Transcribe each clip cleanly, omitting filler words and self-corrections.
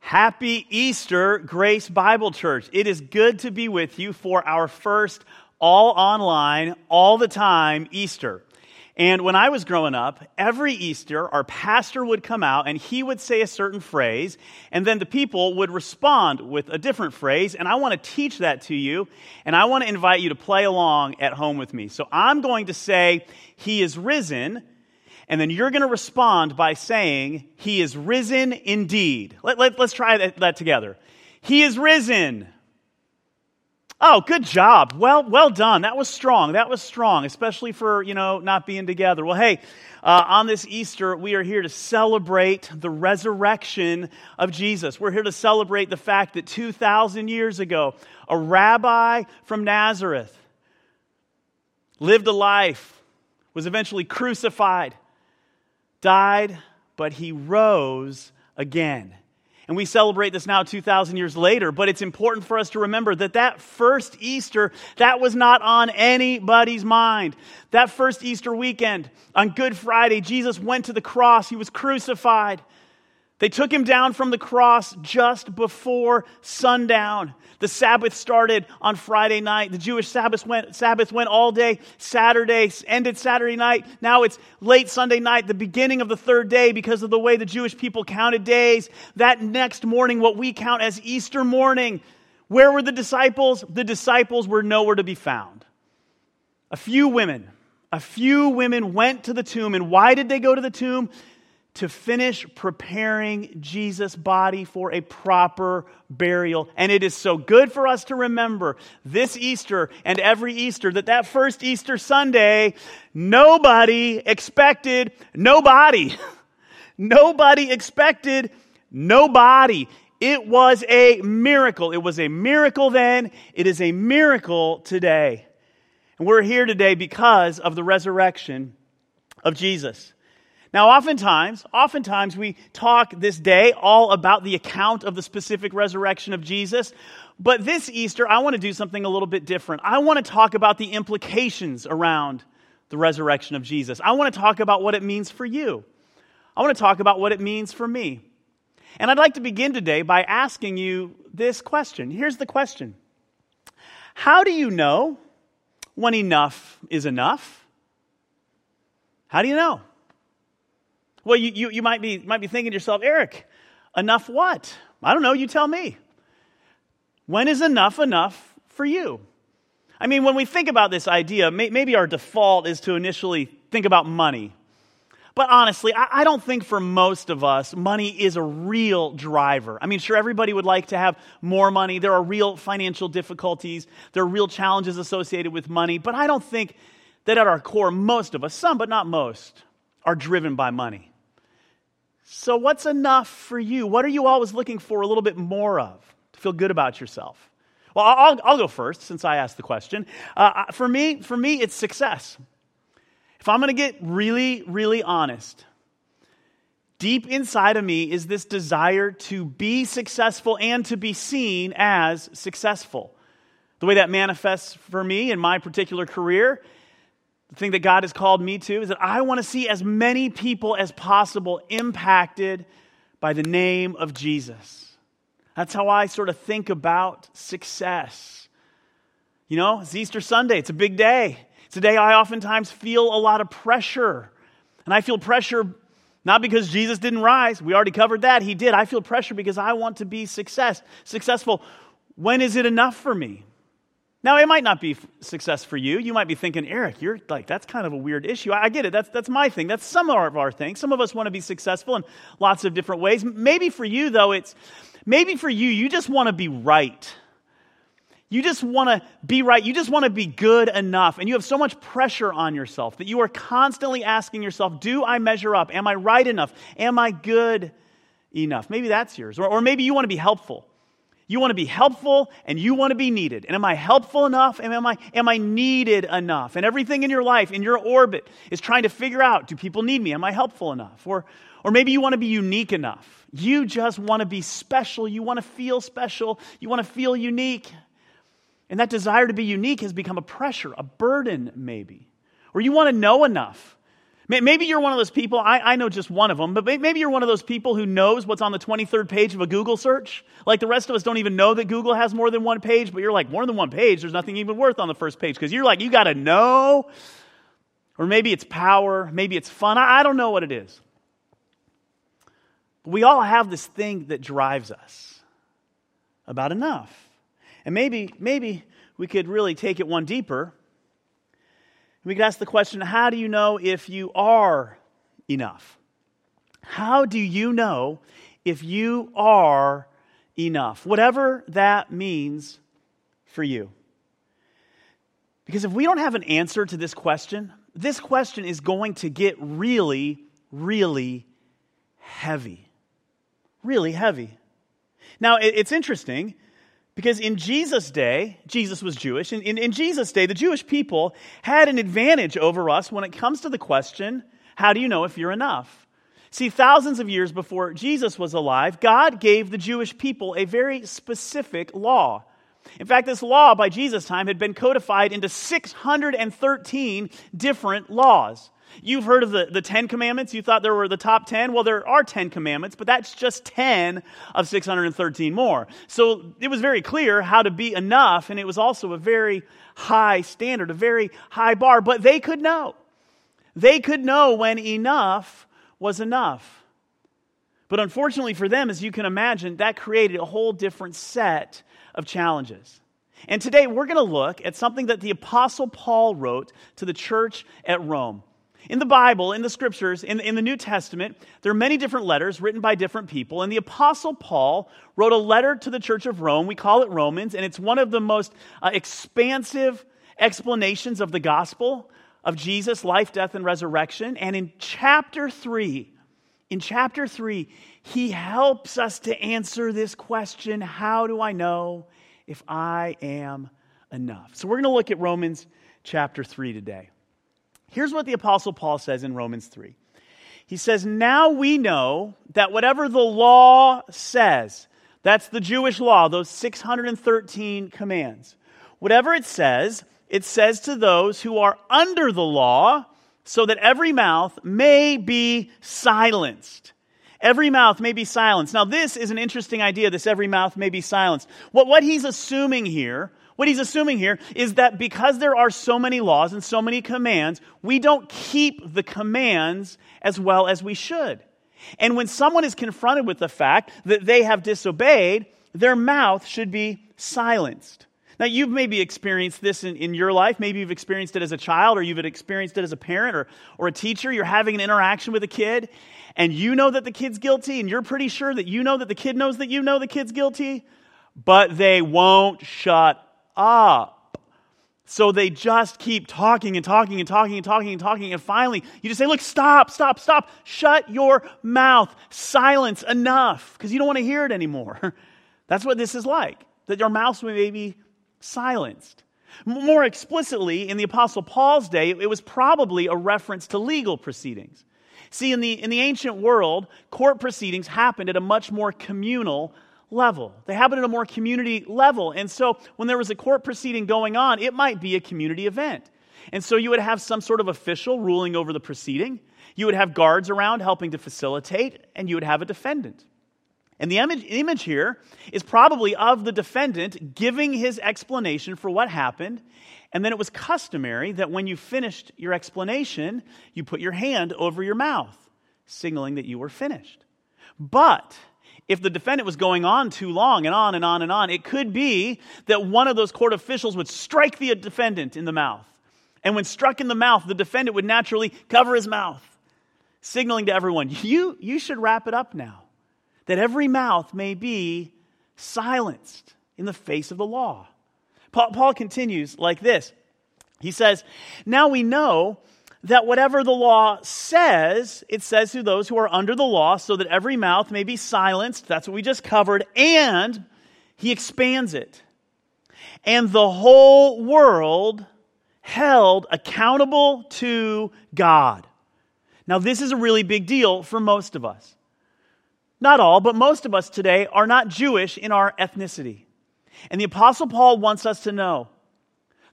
Happy Easter, Grace Bible Church. It is good to be with you for our first all online, all the time Easter. And when I was growing up, every Easter, our pastor would come out and he would say a certain phrase, and then the people would respond with a different phrase, and I want to teach that to you, and I want to invite you to play along at home with me. So I'm going to say, "He is risen," and then you're going to respond by saying, "He is risen indeed." Let's try that together. He is risen. Oh, good job. Well done. That was strong. Especially for, not being together. Well, hey, on this Easter, we are here to celebrate the resurrection of Jesus. We're here to celebrate the fact that 2,000 years ago, a rabbi from Nazareth lived a life, was eventually crucified, died, but he rose again. And we celebrate this now 2,000 years later, but it's important for us to remember that first Easter, that was not on anybody's mind. That first Easter weekend, on Good Friday, Jesus went to the cross. He was crucified. They took him down from the cross just before sundown. The Sabbath started on Friday night. The Jewish Sabbath went all day. Saturday ended Saturday night. Now it's late Sunday night, the beginning of the third day, because of the way the Jewish people counted days. That next morning, what we count as Easter morning. Where were the disciples? The disciples were nowhere to be found. A few women went to the tomb. And why did they go to the tomb? To finish preparing Jesus' body for a proper burial. And it is so good for us to remember this Easter and every Easter that first Easter Sunday, nobody expected nobody. Nobody expected nobody. It was a miracle. It was a miracle then. It is a miracle today. And we're here today because of the resurrection of Jesus. Now, oftentimes we talk this day all about the account of the specific resurrection of Jesus. But this Easter, I want to do something a little bit different. I want to talk about the implications around the resurrection of Jesus. I want to talk about what it means for you. I want to talk about what it means for me. And I'd like to begin today by asking you this question. Here's the question. How do you know when enough is enough? How do you know? Well, you might be thinking to yourself, Eric, enough what? I don't know, you tell me. When is enough for you? I mean, when we think about this idea, maybe our default is to initially think about money. But honestly, I don't think for most of us, money is a real driver. I mean, sure, everybody would like to have more money. There are real financial difficulties. There are real challenges associated with money. But I don't think that at our core, most of us, some but not most, are driven by money. So what's enough for you? What are you always looking for a little bit more of to feel good about yourself? Well, I'll go first since I asked the question. For me, it's success. If I'm going to get really, really honest, deep inside of me is this desire to be successful and to be seen as successful. The way that manifests for me in my particular career, the thing that God has called me to is that I want to see as many people as possible impacted by the name of Jesus. That's how I sort of think about success. It's Easter Sunday. It's a big day. It's a day I oftentimes feel a lot of pressure. And I feel pressure not because Jesus didn't rise. We already covered that. He did. I feel pressure because I want to be successful. When is it enough for me? Now, it might not be success for you. You might be thinking, Eric, you're like, that's kind of a weird issue. I get it. That's my thing. That's some of our things. Some of us want to be successful in lots of different ways. Maybe for you, though, you just want to be right. You just want to be right. You just want to be good enough. And you have so much pressure on yourself that you are constantly asking yourself, do I measure up? Am I right enough? Am I good enough? Maybe that's yours. Or maybe you want to be helpful. You want to be helpful and you want to be needed. And am I helpful enough? And am I needed enough? And everything in your life, in your orbit, is trying to figure out, do people need me? Am I helpful enough? Or maybe you want to be unique enough. You just want to be special. You want to feel special. You want to feel unique. And that desire to be unique has become a pressure, a burden maybe. Or you want to know enough. Maybe you're one of those people, I know just one of them, but maybe you're one of those people who knows what's on the 23rd page of a Google search. Like the rest of us don't even know that Google has more than one page, but you're like, more than one page, there's nothing even worth on the first page, because you're like, you got to know. Or maybe it's power, maybe it's fun, I don't know what it is. But we all have this thing that drives us about enough. And maybe we could really take it one deeper. We could ask the question, how do you know if you are enough? How do you know if you are enough? Whatever that means for you. Because if we don't have an answer to this question is going to get really, really heavy. Really heavy. Now, it's interesting, because in Jesus' day, Jesus was Jewish, and in Jesus' day, the Jewish people had an advantage over us when it comes to the question, how do you know if you're enough? See, thousands of years before Jesus was alive, God gave the Jewish people a very specific law. In fact, this law by Jesus' time had been codified into 613 different laws. You've heard of the 10 Commandments. You thought there were the top 10. Well, there are 10 Commandments, but that's just 10 of 613 more. So it was very clear how to be enough, and it was also a very high standard, a very high bar. But they could know. They could know when enough was enough. But unfortunately for them, as you can imagine, that created a whole different set of challenges. And today we're going to look at something that the Apostle Paul wrote to the church at Rome. In the Bible, in the Scriptures, in the New Testament, there are many different letters written by different people, and the Apostle Paul wrote a letter to the church of Rome. We call it Romans, and it's one of the most expansive explanations of the gospel of Jesus' life, death, and resurrection. And in chapter 3, he helps us to answer this question, how do I know if I am enough? So we're going to look at Romans chapter 3 today. Here's what the Apostle Paul says in Romans 3. He says, now we know that whatever the law says, that's the Jewish law, those 613 commands. Whatever it says to those who are under the law, so that every mouth may be silenced. Every mouth may be silenced. Now this is an interesting idea, this every mouth may be silenced. What he's assuming here is that because there are so many laws and so many commands, we don't keep the commands as well as we should. And when someone is confronted with the fact that they have disobeyed, their mouth should be silenced. Now, you've maybe experienced this in your life. Maybe you've experienced it as a child, or you've experienced it as a parent or a teacher. You're having an interaction with a kid, and you know that the kid's guilty, and you're pretty sure that you know that the kid knows that you know the kid's guilty, but they won't shut up. So they just keep talking, and finally you just say, look, stop, shut your mouth, silence, enough, because you don't want to hear it anymore. That's what this is like, that your mouths may be silenced. More explicitly, in the Apostle Paul's day, it was probably a reference to legal proceedings. See, in the ancient world, court proceedings happened at a much more communal level. They happened at a more community level. And so when there was a court proceeding going on, it might be a community event. And so you would have some sort of official ruling over the proceeding. You would have guards around helping to facilitate, and you would have a defendant. And the image here is probably of the defendant giving his explanation for what happened. And then it was customary that when you finished your explanation, you put your hand over your mouth, signaling that you were finished. But if the defendant was going on too long and on, it could be that one of those court officials would strike the defendant in the mouth. And when struck in the mouth, the defendant would naturally cover his mouth, signaling to everyone, you should wrap it up now, that every mouth may be silenced in the face of the law. Paul continues like this. He says, now we know that whatever the law says, it says to those who are under the law, so that every mouth may be silenced. That's what we just covered. And he expands it. And the whole world held accountable to God. Now, this is a really big deal for most of us. Not all, but most of us today are not Jewish in our ethnicity. And the Apostle Paul wants us to know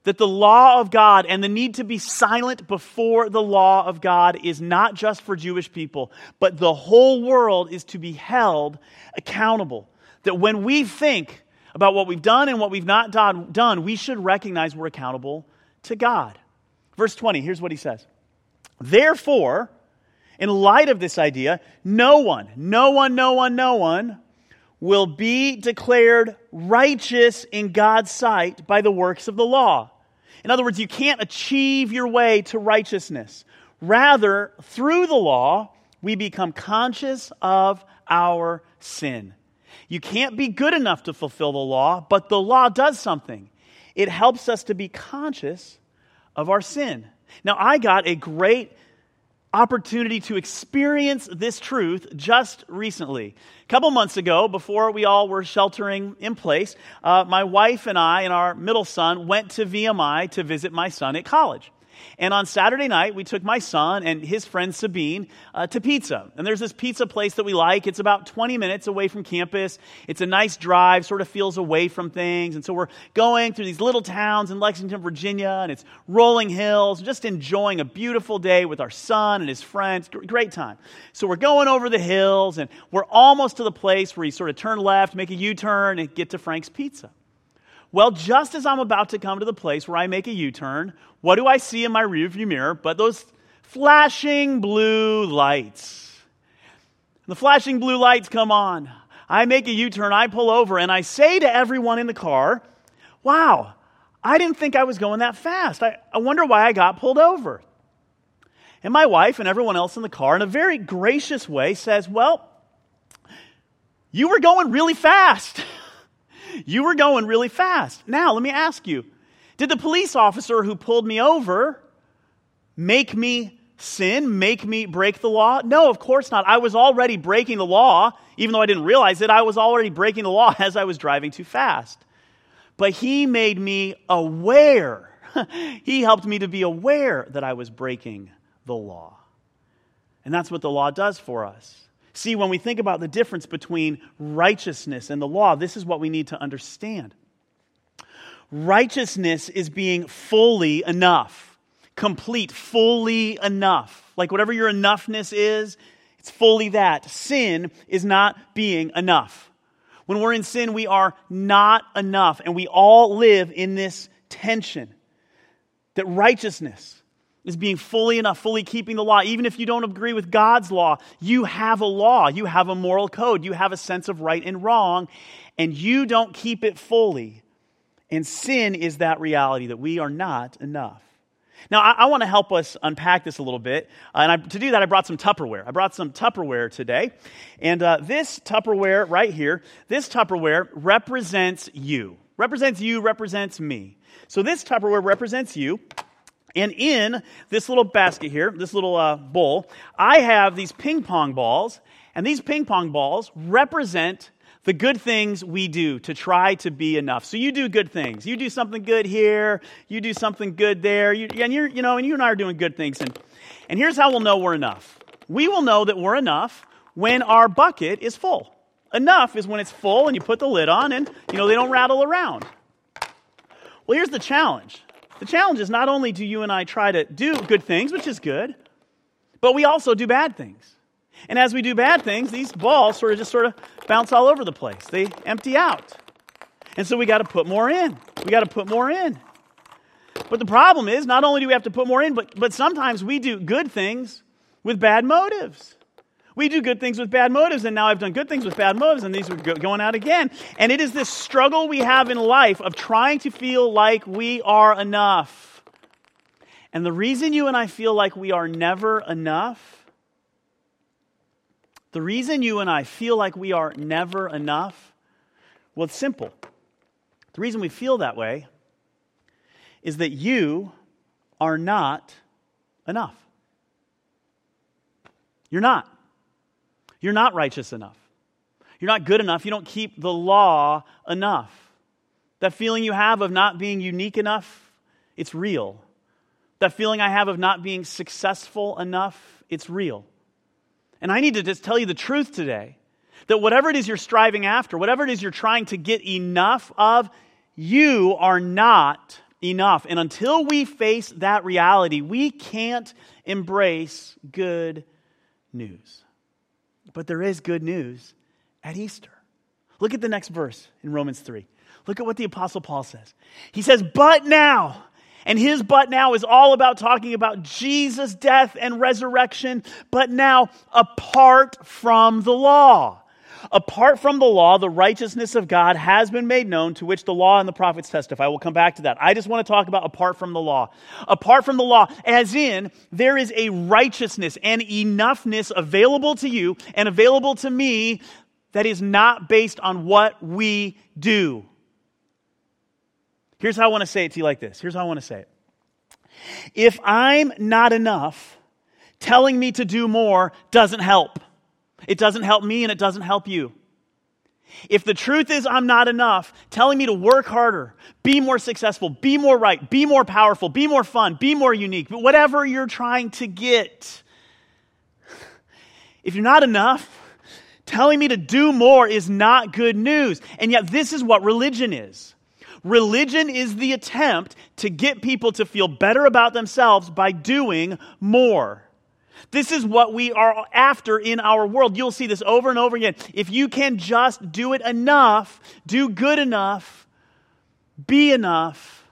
that the law of God and the need to be silent before the law of God is not just for Jewish people, but the whole world is to be held accountable. That when we think about what we've done and what we've not done, we should recognize we're accountable to God. Verse 20, here's what he says. Therefore, in light of this idea, no one will be declared righteous in God's sight by the works of the law. In other words, you can't achieve your way to righteousness. Rather, through the law, we become conscious of our sin. You can't be good enough to fulfill the law, but the law does something. It helps us to be conscious of our sin. Now, I got a great opportunity to experience this truth just recently. A couple months ago, before we all were sheltering in place, my wife and I and our middle son went to VMI to visit my son at college. And on Saturday night, we took my son and his friend Sabine to pizza. And there's this pizza place that we like. It's about 20 minutes away from campus. It's a nice drive, sort of feels away from things. And so we're going through these little towns in Lexington, Virginia, and it's rolling hills, just enjoying a beautiful day with our son and his friends. Great time. So we're going over the hills, and we're almost to the place where you sort of turn left, make a U-turn, and get to Frank's Pizza. Well, just as I'm about to come to the place where I make a U-turn, what do I see in my rearview mirror but those flashing blue lights? The flashing blue lights come on. I make a U-turn, I pull over, and I say to everyone in the car, wow, I didn't think I was going that fast. I wonder why I got pulled over. And my wife and everyone else in the car, in a very gracious way, says, well, you were going really fast. You were going really fast. Now, let me ask you, did the police officer who pulled me over make me sin, make me break the law? No, of course not. I was already breaking the law. Even though I didn't realize it, I was already breaking the law as I was driving too fast. But he made me aware. He helped me to be aware that I was breaking the law. And that's what the law does for us. See, when we think about the difference between righteousness and the law, this is what we need to understand. Righteousness is being fully enough, complete, fully enough. Like whatever your enoughness is, it's fully that. Sin is not being enough. When we're in sin, we are not enough, and we all live in this tension that righteousness is being fully enough, fully keeping the law. Even if you don't agree with God's law, you have a law, you have a moral code, you have a sense of right and wrong, and you don't keep it fully. And sin is that reality that we are not enough. Now, I want to help us unpack this a little bit. To do that, I brought some Tupperware. I brought some Tupperware today. And this Tupperware right here, this Tupperware represents you. Represents me. So this Tupperware represents you. And in this little basket here, this little bowl, I have these ping pong balls. And these ping pong balls represent the good things we do to try to be enough. So you do good things. You do something good here. You do something good there. And you and I are doing good things. And here's how we'll know we're enough. We will know that we're enough when our bucket is full. Enough is when it's full and you put the lid on and, they don't rattle around. Well, here's the challenge. The challenge is not only do you and I try to do good things, which is good, but we also do bad things. And as we do bad things, these balls sort of bounce all over the place. They empty out. And so we got to put more in. But the problem is, not only do we have to put more in, but sometimes we do good things with bad motives. We do good things with bad motives, and now I've done good things with bad motives, and these are going out again. And it is this struggle we have in life of trying to feel like we are enough. And the reason you and I feel like we are never enough, well, it's simple. The reason we feel that way is that you are not enough. You're not. You're not righteous enough. You're not good enough. You don't keep the law enough. That feeling you have of not being unique enough, it's real. That feeling I have of not being successful enough, it's real. And I need to just tell you the truth today, that whatever it is you're striving after, whatever it is you're trying to get enough of, you are not enough. And until we face that reality, we can't embrace good news. But there is good news at Easter. Look at the next verse in Romans 3. Look at what the Apostle Paul says. He says, but now, and his but now is all about talking about Jesus' death and resurrection, but now apart from the law. Apart from the law, the righteousness of God has been made known, to which the law and the prophets testify. We'll come back to that. I just want to talk about apart from the law. Apart from the law, as in, there is a righteousness and enoughness available to you and available to me that is not based on what we do. Here's how I want to say it to you like this. Here's how I want to say it. If I'm not enough, telling me to do more doesn't help. It doesn't help me and it doesn't help you. If the truth is I'm not enough, telling me to work harder, be more successful, be more right, be more powerful, be more fun, be more unique, but whatever you're trying to get, if you're not enough, telling me to do more is not good news. And yet this is what religion is. Religion is the attempt to get people to feel better about themselves by doing more. This is what we are after in our world. You'll see this over and over again. If you can just do it enough, do good enough, be enough,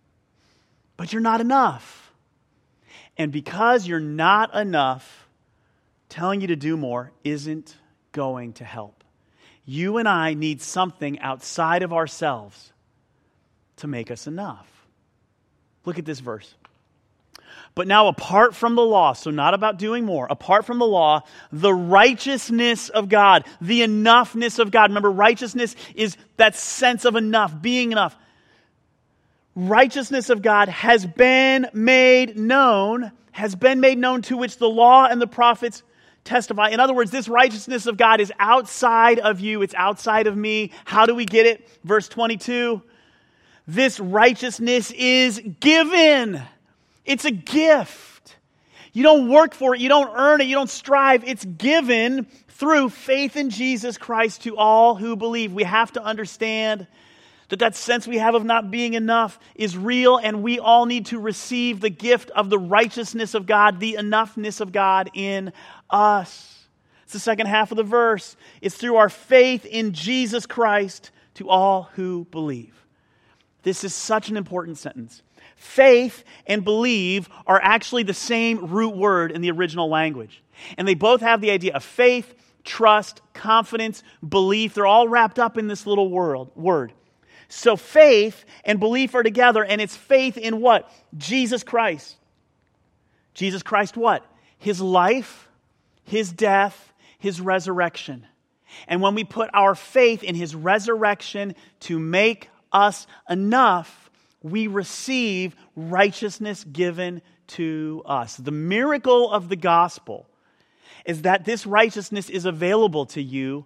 but you're not enough. And because you're not enough, telling you to do more isn't going to help. You and I need something outside of ourselves to make us enough. Look at this verse. But now apart from the law, so not about doing more, apart from the law, the righteousness of God, the enoughness of God. Remember, righteousness is that sense of enough, being enough. Righteousness of God has been made known, to which the law and the prophets testify. In other words, this righteousness of God is outside of you, it's outside of me. How do we get it? Verse 22, this righteousness is given. It's a gift. You don't work for it. You don't earn it. You don't strive. It's given through faith in Jesus Christ to all who believe. We have to understand that sense we have of not being enough is real, and we all need to receive the gift of the righteousness of God, the enoughness of God in us. It's the second half of the verse. It's through our faith in Jesus Christ to all who believe. This is such an important sentence. Faith and believe are actually the same root word in the original language. And they both have the idea of faith, trust, confidence, belief. They're all wrapped up in this little word. So faith and belief are together, and it's faith in what? Jesus Christ. Jesus Christ what? His life, His death, His resurrection. And when we put our faith in His resurrection to make us enough, we receive righteousness given to us. The miracle of the gospel is that this righteousness is available to you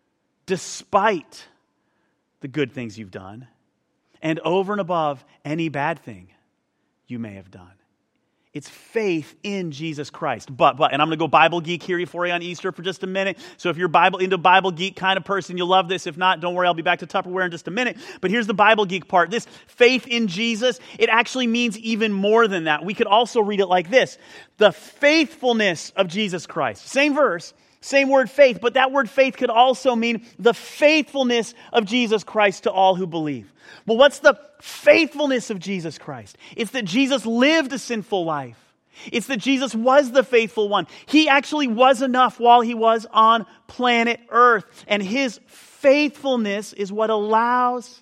despite the good things you've done and over and above any bad thing you may have done. It's faith in Jesus Christ. But, and I'm going to go Bible geek here for you on Easter for just a minute. So if you're into Bible geek kind of person, you'll love this. If not, don't worry, I'll be back to Tupperware in just a minute. But here's the Bible geek part. This faith in Jesus, it actually means even more than that. We could also read it like this. The faithfulness of Jesus Christ. Same verse, same word faith, but that word faith could also mean the faithfulness of Jesus Christ to all who believe. Well, what's the faithfulness of Jesus Christ? It's that Jesus lived a sinful life. It's that Jesus was the faithful one. He actually was enough while He was on planet Earth. And His faithfulness is what allows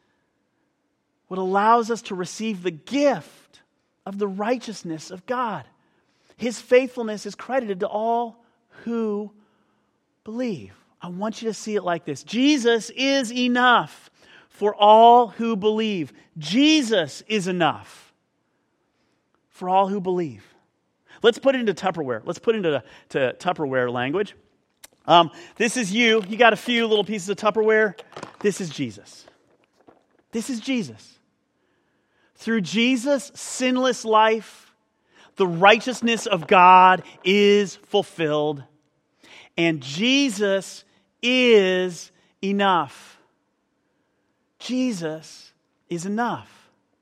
us to receive the gift of the righteousness of God. His faithfulness is credited to all who believe. I want you to see it like this. Jesus is enough for all who believe. Jesus is enough for all who believe. Let's put it into Tupperware. Let's put it into Tupperware language. This is you. You got a few little pieces of Tupperware. This is Jesus. This is Jesus. Through Jesus' sinless life, the righteousness of God is fulfilled. And Jesus is enough. Jesus is enough.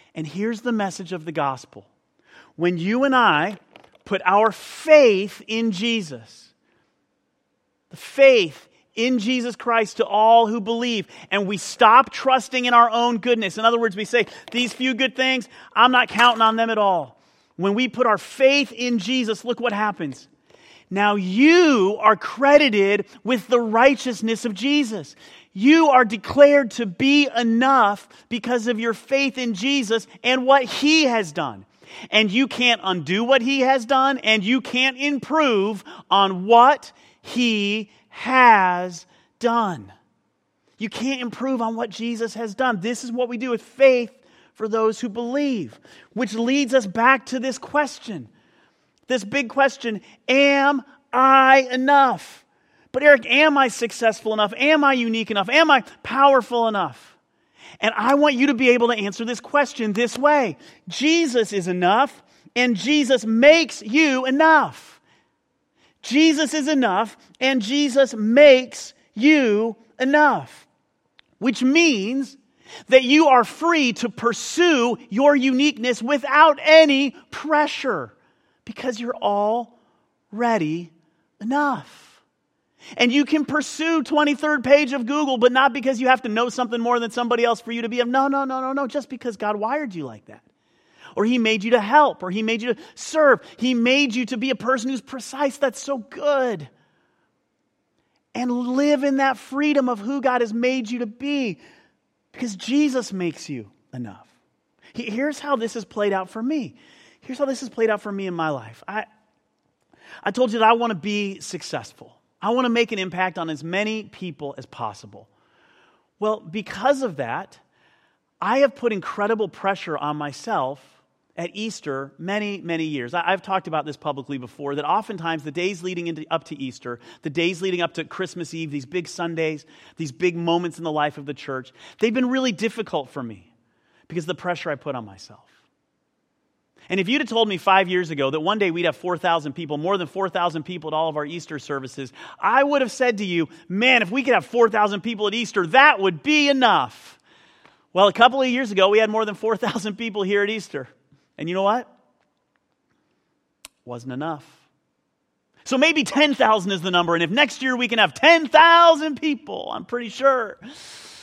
And here's the message of the gospel. When you and I put our faith in Jesus, the faith in Jesus Christ to all who believe, and we stop trusting in our own goodness. In other words, we say, these few good things, I'm not counting on them at all. When we put our faith in Jesus, look what happens. Now you are credited with the righteousness of Jesus. You are declared to be enough because of your faith in Jesus and what He has done. And you can't undo what He has done, and you can't improve on what He has done. You can't improve on what Jesus has done. This is what we do with faith for those who believe, which leads us back to this question. This big question, am I enough? But Eric, am I successful enough? Am I unique enough? Am I powerful enough? And I want you to be able to answer this question this way. Jesus is enough, and Jesus makes you enough. Jesus is enough, and Jesus makes you enough. Which means that you are free to pursue your uniqueness without any pressure, because you're already enough. And you can pursue 23rd page of Google, but not because you have to know something more than somebody else for you to be. No. Just because God wired you like that. Or He made you to help, or He made you to serve. He made you to be a person who's precise. That's so good. And live in that freedom of who God has made you to be, because Jesus makes you enough. Here's how this has played out for me. Here's how this has played out for me in my life. I told you that I want to be successful. I want to make an impact on as many people as possible. Well, because of that, I have put incredible pressure on myself at Easter many, many years. I've talked about this publicly before, that oftentimes the days leading up to Easter, the days leading up to Christmas Eve, these big Sundays, these big moments in the life of the church, they've been really difficult for me because of the pressure I put on myself. And if you'd have told me 5 years ago that one day we'd have 4,000 people, more than 4,000 people at all of our Easter services, I would have said to you, man, if we could have 4,000 people at Easter, that would be enough. Well, a couple of years ago, we had more than 4,000 people here at Easter. And you know what? Wasn't enough. So maybe 10,000 is the number, and if next year we can have 10,000 people, I'm pretty sure it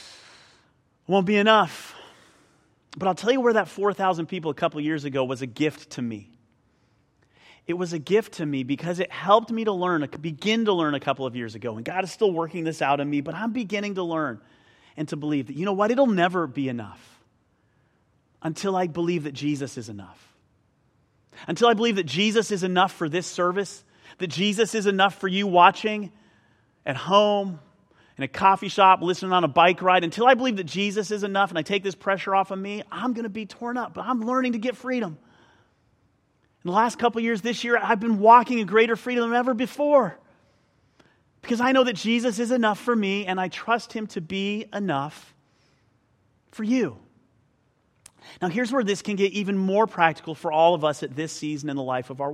won't be enough. But I'll tell you where that 4,000 people a couple of years ago was a gift to me. It was a gift to me because it helped me to begin to learn a couple of years ago. And God is still working this out in me, but I'm beginning to learn and to believe that, you know what, it'll never be enough until I believe that Jesus is enough. Until I believe that Jesus is enough for this service, that Jesus is enough for you watching at home, in a coffee shop, listening on a bike ride. Until I believe that Jesus is enough and I take this pressure off of me, I'm going to be torn up. But I'm learning to get freedom. In the last couple of years, this year, I've been walking in greater freedom than ever before. Because I know that Jesus is enough for me, and I trust Him to be enough for you. Now, here's where this can get even more practical for all of us at this season in the life of our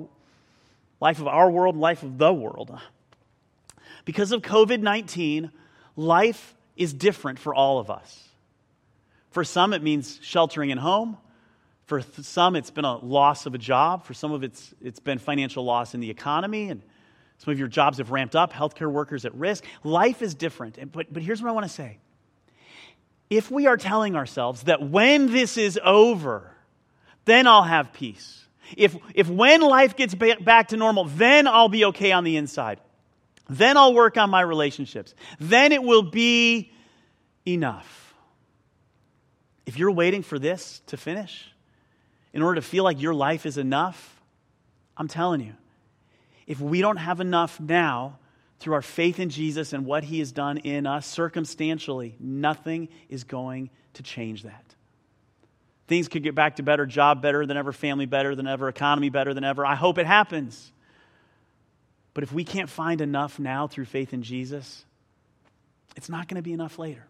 world, life of the world. Because of COVID-19, life is different for all of us. For some, it means sheltering at home. For some, it's been a loss of a job. For some of it's been financial loss in the economy. And some of your jobs have ramped up, healthcare workers at risk. Life is different. But here's what I want to say. If we are telling ourselves that when this is over, then I'll have peace. If when life gets back to normal, then I'll be okay on the inside. Then I'll work on my relationships. Then it will be enough. If you're waiting for this to finish in order to feel like your life is enough, I'm telling you, if we don't have enough now through our faith in Jesus and what He has done in us circumstantially, nothing is going to change that. Things could get back to better, job better than ever, family better than ever, economy better than ever. I hope it happens. But if we can't find enough now through faith in Jesus, it's not going to be enough later.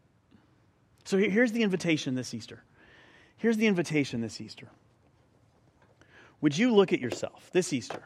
So here's the invitation this Easter. Here's the invitation this Easter. Would you look at yourself this Easter?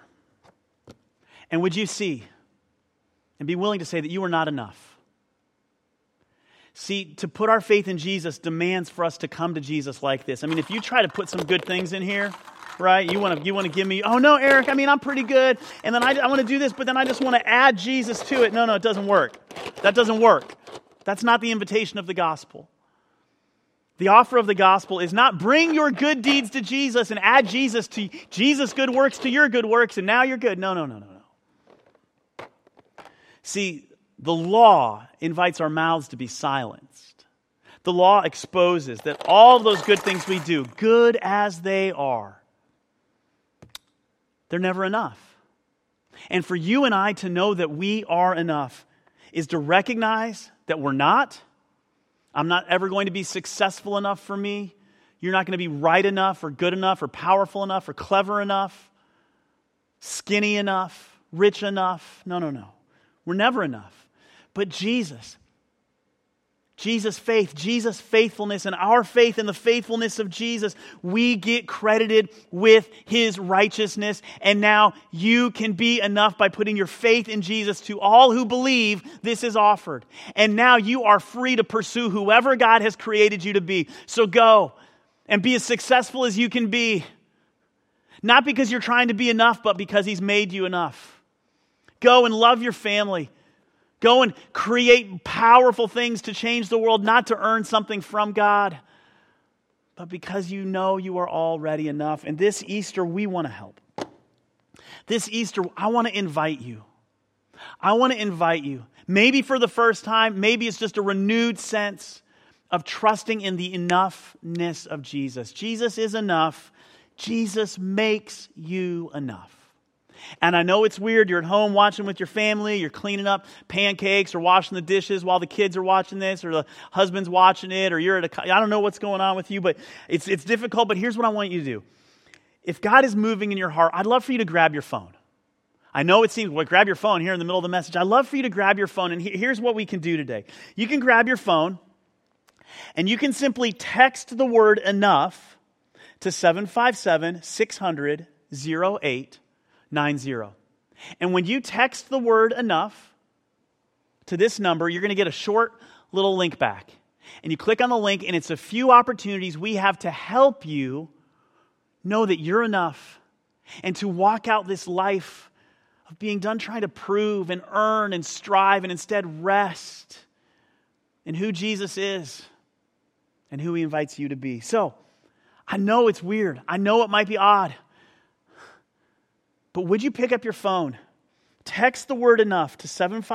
And would you see and be willing to say that you are not enough? See, to put our faith in Jesus demands for us to come to Jesus like this. I mean, if you try to put some good things in here, right? You want to give me, oh no, Eric, I mean, I'm pretty good. And then I want to do this, but then I just want to add Jesus to it. No, it doesn't work. That doesn't work. That's not the invitation of the gospel. The offer of the gospel is not bring your good deeds to Jesus and add Jesus to Jesus' good works to your good works, and now you're good. No. See, the law invites our mouths to be silenced. The law exposes that all of those good things we do, good as they are, they're never enough. And for you and I to know that we are enough is to recognize that we're not. I'm not ever going to be successful enough for me. You're not going to be right enough or good enough or powerful enough or clever enough, skinny enough, rich enough. No. We're never enough. But Jesus' faith, Jesus' faithfulness, and our faith in the faithfulness of Jesus, we get credited with His righteousness. And now you can be enough by putting your faith in Jesus. To all who believe, this is offered. And now you are free to pursue whoever God has created you to be. So go and be as successful as you can be. Not because you're trying to be enough, but because He's made you enough. Go and love your family. Go and create powerful things to change the world, not to earn something from God, but because you know you are already enough. And this Easter, we want to help. This Easter, I want to invite you. Maybe for the first time, maybe it's just a renewed sense of trusting in the enoughness of Jesus. Jesus is enough. Jesus makes you enough. And I know it's weird. You're at home watching with your family. You're cleaning up pancakes or washing the dishes while the kids are watching this, or the husband's watching it, or you're at I don't know what's going on with you, but it's difficult. But here's what I want you to do. If God is moving in your heart, I'd love for you to grab your phone. I know it seems, grab your phone here in the middle of the message. I'd love for you to grab your phone. And here's what we can do today. You can grab your phone, and you can simply text the word enough to 757-600-0890. And when you text the word enough to this number, you're going to get a short little link back. And you click on the link, and it's a few opportunities we have to help you know that you're enough and to walk out this life of being done trying to prove and earn and strive, and instead rest in who Jesus is and who He invites you to be. So, I know it's weird. I know it might be odd. But would you pick up your phone, text the word enough to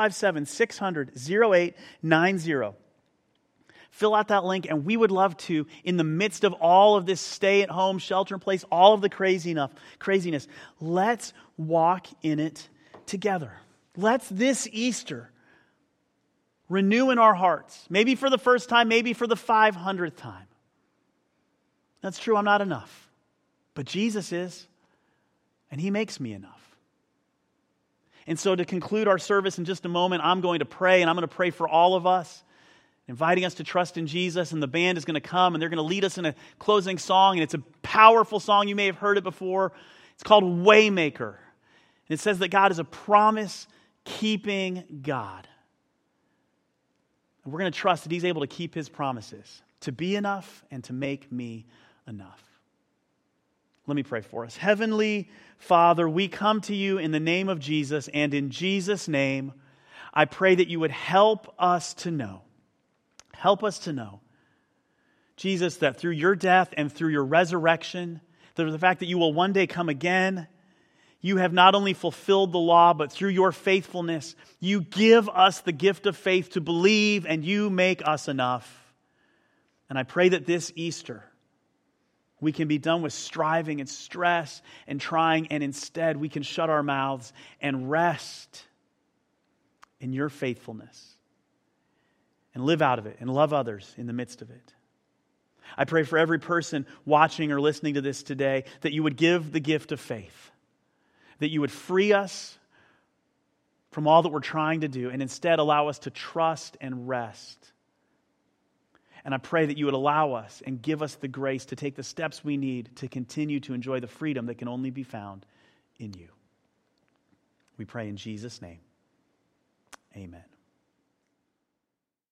757-600-0890. Fill out that link, and we would love to, in the midst of all of this stay-at-home, shelter-in-place, all of the craziness, let's walk in it together. Let's this Easter renew in our hearts, maybe for the first time, maybe for the 500th time. That's true, I'm not enough. But Jesus is. And He makes me enough. And so to conclude our service in just a moment, I'm going to pray, and I'm going to pray for all of us, inviting us to trust in Jesus, and the band is going to come, and they're going to lead us in a closing song, and it's a powerful song. You may have heard it before. It's called Waymaker. And it says that God is a promise-keeping God. And we're going to trust that He's able to keep His promises, to be enough and to make me enough. Let me pray for us. Heavenly Father, we come to You in the name of Jesus, and in Jesus' name, I pray that You would help us to know, Jesus, that through Your death and through Your resurrection, the fact that You will one day come again, You have not only fulfilled the law, but through Your faithfulness, You give us the gift of faith to believe, and You make us enough. And I pray that this Easter, we can be done with striving and stress and trying, and instead we can shut our mouths and rest in Your faithfulness and live out of it and love others in the midst of it. I pray for every person watching or listening to this today that You would give the gift of faith, that You would free us from all that we're trying to do and instead allow us to trust and rest. And I pray that You would allow us and give us the grace to take the steps we need to continue to enjoy the freedom that can only be found in You. We pray in Jesus' name. Amen.